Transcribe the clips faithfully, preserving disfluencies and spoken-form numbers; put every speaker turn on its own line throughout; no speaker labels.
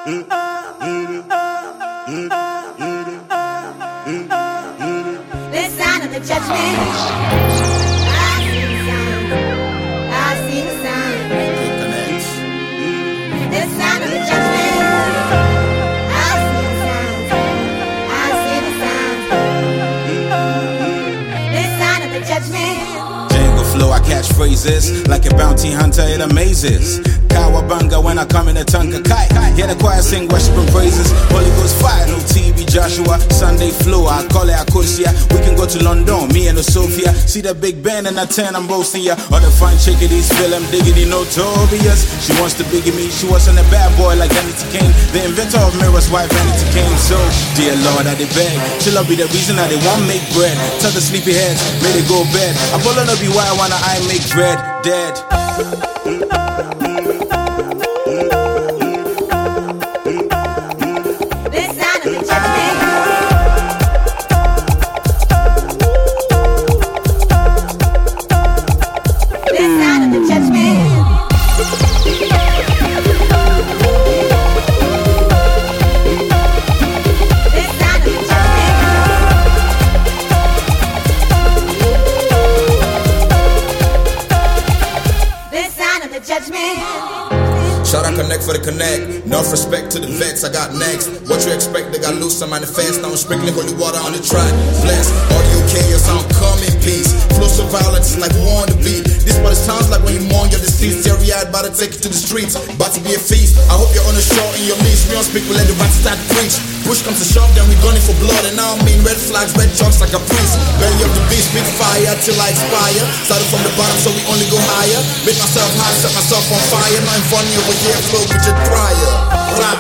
sign of the judgment. I see the sign. I see the sign. The sign of the judgment. I see the signs. I see the signs. The sign of the judgment.
Jangle flow, I catch phrases like a bounty hunter, it amazes. Kawabanga when I come in a Tonka kite. Hear the choir sing worship and praises. Holy Ghost fire, no T V Joshua. Sunday flow, I call it Akosia. We can go to London, me and the Sophia. See the Big Ben and I ten, I'm roasting ya. On the fine chickadees, Phil, I'm diggity, notorious. She wants to biggie me, she wasn't a bad boy like Vanity Kane. The inventor of mirrors, why Vanity came. So, dear Lord, I did beg. She'll be the reason I they won't make bread. Tell the sleepy heads, may they go bed. I pull on up be why I wanna I make bread, dead.
Shout out Connect for the Connect. Enough respect to the vets, I got next. What you expect, they got loose, I manifest. Now I'm sprinkling holy water on the track. Bless, audio chaos, I'm come in peace. Flow so violent, it's like war on the beat. This part sounds like when you mourn your deceased. Teary-eyed, about to take it to the streets. About to be a feast. I hope you're on the shore in your leash. We don't speak, we let the rats start to preach. Push comes to shove, then we gunning for blood. And now I mean red flags, red chalks like a priest. Belly of the beast, big fire till I expire. Started from the bottom, so we only go higher. Make myself high, set myself on fire. Nothing funny over here, flow with your dryer. Rap.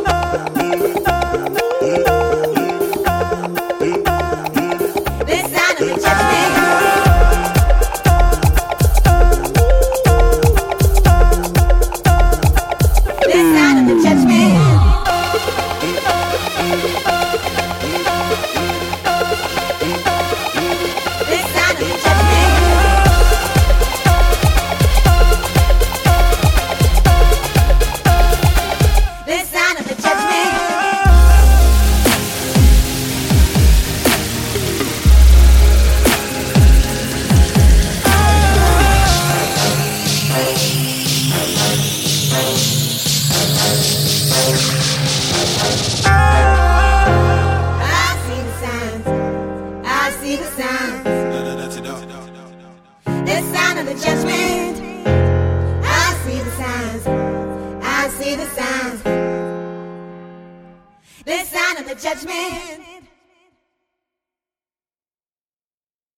The sign of the judgment. I see the signs. I see the signs. The sign of the judgment.